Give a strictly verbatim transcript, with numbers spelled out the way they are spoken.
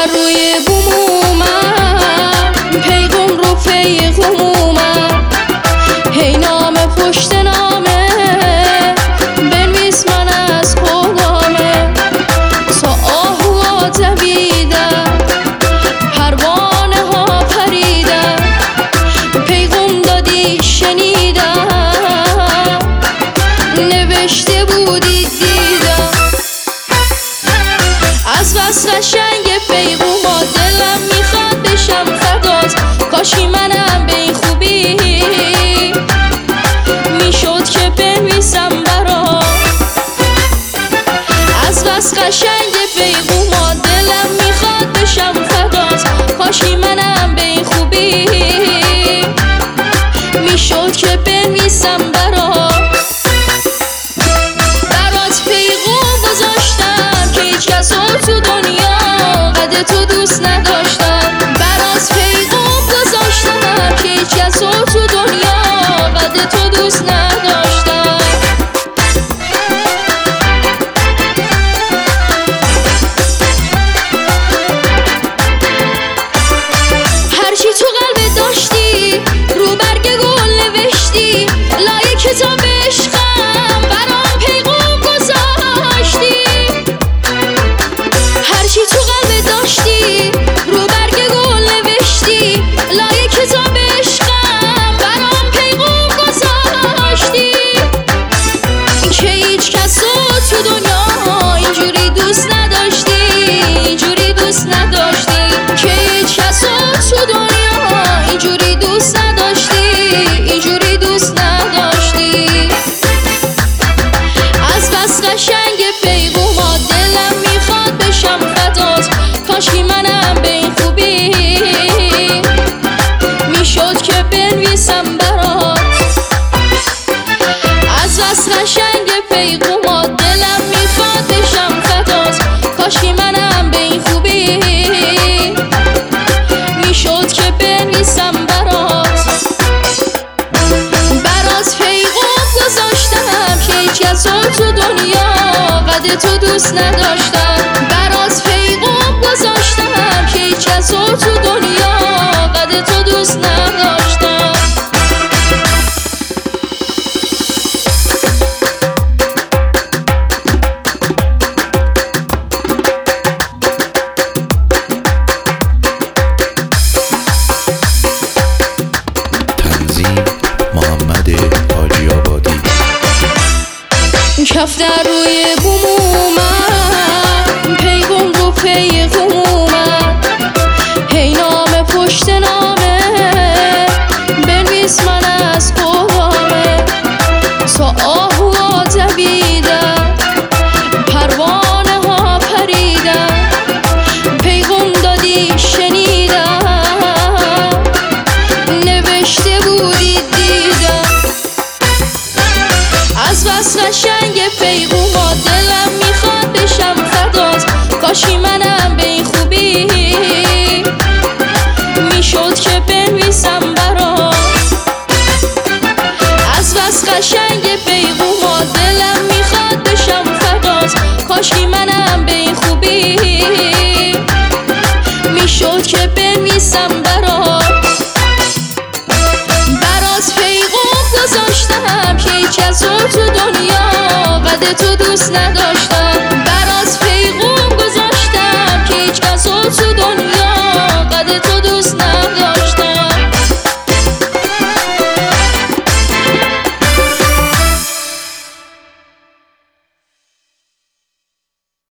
روی بومومم، پیغام رو پیغومم، هی نامه پشت نامه بنویس من از خدامه. تا آهوا دویدم، پروانه ها پریدم، پیغام دادی شنیدم، نوشته بودی دیدم. از بس قشنگ پیغوما دلم میخواد بشم فدات، کاشی منم به این خوبی میشد که بنویسم برات. از بس قشنگ پیغوما دلم میخواد بشم فدات، کاشی منم به این خوبی میشد که بنویسم برات. برات پیغام گذاشتم که هیچ کس تو دنیا قد تو دوست نداشتم. برات پیغام گذاشتم که هیچ کس تو دنیا قد تو دوست نداشتم. هرچی تو قلبت داشتی رو برگ گل نوشتی، لای کتاب عشقم برام پیغام گذاشتی. هرچی تو قلبت داشتی رو برگ گل نوشتی، لای کتاب عشقم برام پیغام گذاشتی. که هیچ کس تو دنیا اینجوری دوست نداشتی، اینجوری دوست نداشتی. که هیچ کس تو دنیا اینجوری دوست نداشتی، اینجوری دوست نداشتی. از بس قشنگ پیغوما دلم میخواد بشم فدات، کاشی منم به این خوبی میشد که بنویسم برات. از بس قشنگ پیغوما دلم میخواد بشم فدات، کاشی منم به این خوبی میشد که بنویسم برات. برات پیغام گذاشتم که هیچ کس تو دنیا قد تو دوست نداشتم. برات پیغام گذاشتم که هیچ کس تو دنیا قد تو دوست نداشتم. تنظیم محمد حاجی آبادی. کف در روی بومومم، پیغام رو پیغومم، هی نامه پشت نامه بنویس من از خدامه. تا آهوا دویدم، پروانه ها پریدم، پیغام دادی شنیدم، نوشته بودی دیدم. از بس قشنگ پیغوما دلم میخواد بشم فدات، کاشی منم به این خوبی میشد که بنویسم برات. از بس قشنگ پیغوما دلم میخواد بشم فدات، کاشی منم به این خوبی میشد که بنویسم برات. برات پیغام گذاشتم که هیچ کس تو دنیا قد تو